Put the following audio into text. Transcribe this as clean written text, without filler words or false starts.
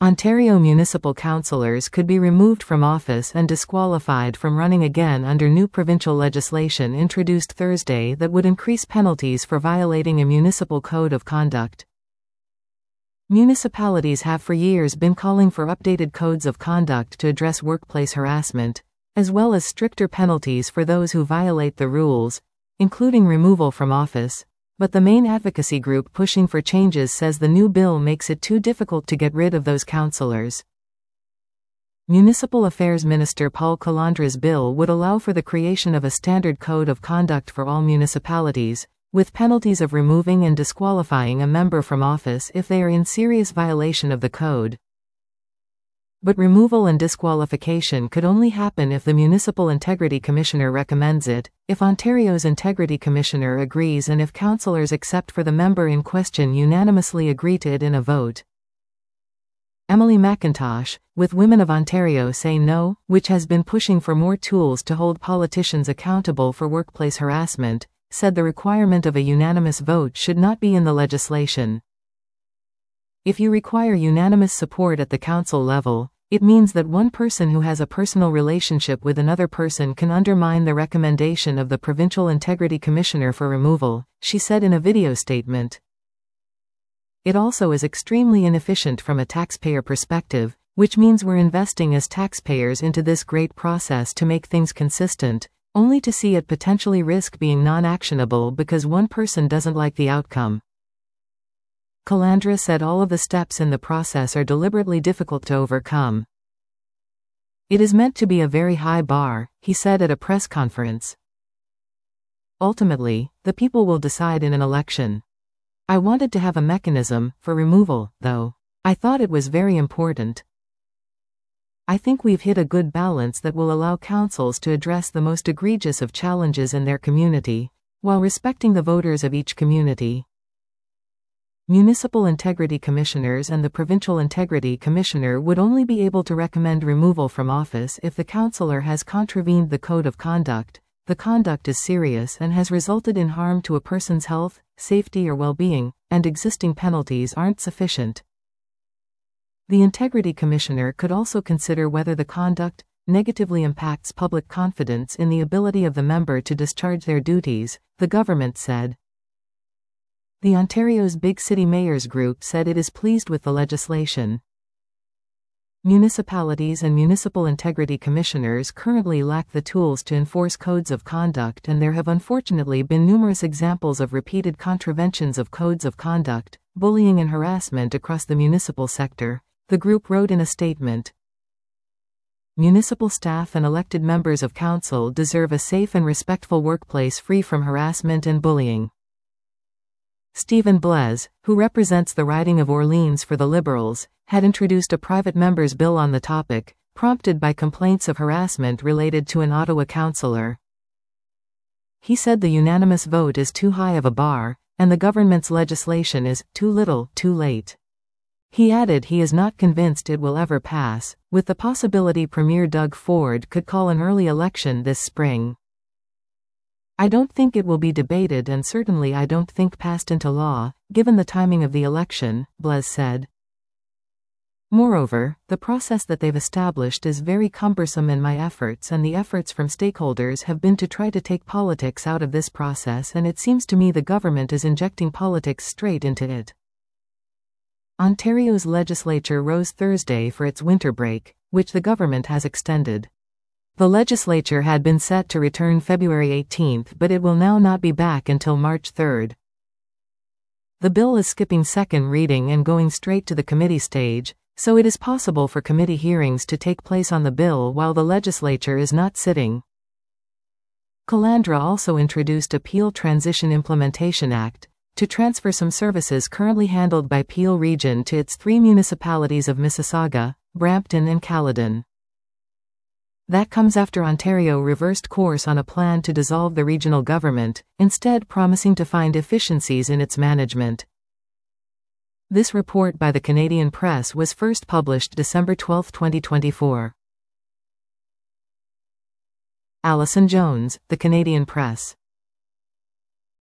Ontario municipal councillors could be removed from office and disqualified from running again under new provincial legislation introduced Thursday that would increase penalties for violating a municipal code of conduct. Municipalities have for years been calling for updated codes of conduct to address workplace harassment, as well as stricter penalties for those who violate the rules, including removal from office. But the main advocacy group pushing for changes says the new bill makes it too difficult to get rid of those councillors. Municipal Affairs Minister Paul Calandra's bill would allow for the creation of a standard code of conduct for all municipalities, with penalties of removing and disqualifying a member from office if they are in serious violation of the code. But removal and disqualification could only happen if the Municipal Integrity Commissioner recommends it, if Ontario's Integrity Commissioner agrees and if councillors except for the member in question unanimously agree to it in a vote. Emily McIntosh, with Women of Ontario Say No, which has been pushing for more tools to hold politicians accountable for workplace harassment, said the requirement of a unanimous vote should not be in the legislation. If you require unanimous support at the council level, it means that one person who has a personal relationship with another person can undermine the recommendation of the Provincial Integrity Commissioner for removal, she said in a video statement. It also is extremely inefficient from a taxpayer perspective, which means we're investing as taxpayers into this great process to make things consistent, only to see it potentially risk being non-actionable because one person doesn't like the outcome. Calandra said all of the steps in the process are deliberately difficult to overcome. It is meant to be a very high bar, he said at a press conference. Ultimately, the people will decide in an election. I wanted to have a mechanism for removal, though. I thought it was very important. I think we've hit a good balance that will allow councils to address the most egregious of challenges in their community, while respecting the voters of each community. Municipal Integrity Commissioners and the Provincial Integrity Commissioner would only be able to recommend removal from office if the councillor has contravened the code of conduct, the conduct is serious and has resulted in harm to a person's health, safety or well-being, and existing penalties aren't sufficient. The Integrity Commissioner could also consider whether the conduct negatively impacts public confidence in the ability of the member to discharge their duties, the government said. The Ontario's Big City Mayors Group said it is pleased with the legislation. Municipalities and municipal integrity commissioners currently lack the tools to enforce codes of conduct, and there have unfortunately been numerous examples of repeated contraventions of codes of conduct, bullying and harassment across the municipal sector, the group wrote in a statement. Municipal staff and elected members of council deserve a safe and respectful workplace free from harassment and bullying. Stephen Blaise, who represents the riding of Orleans for the Liberals, had introduced a private member's bill on the topic, prompted by complaints of harassment related to an Ottawa councillor. He said the unanimous vote is too high of a bar, and the government's legislation is too little, too late. He added he is not convinced it will ever pass, with the possibility Premier Doug Ford could call an early election this spring. I don't think it will be debated, and certainly I don't think passed into law, given the timing of the election, Blaise said. Moreover, the process that they've established is very cumbersome, and my efforts and the efforts from stakeholders have been to try to take politics out of this process, and it seems to me the government is injecting politics straight into it. Ontario's legislature rose Thursday for its winter break, which the government has extended. The legislature had been set to return February 18, but it will now not be back until March 3. The bill is skipping second reading and going straight to the committee stage, so it is possible for committee hearings to take place on the bill while the legislature is not sitting. Calandra also introduced a Peel Transition Implementation Act to transfer some services currently handled by Peel Region to its 3 municipalities of Mississauga, Brampton and Caledon. That comes after Ontario reversed course on a plan to dissolve the regional government, instead promising to find efficiencies in its management. This report by the Canadian Press was first published December 12, 2024. Alison Jones, The Canadian Press.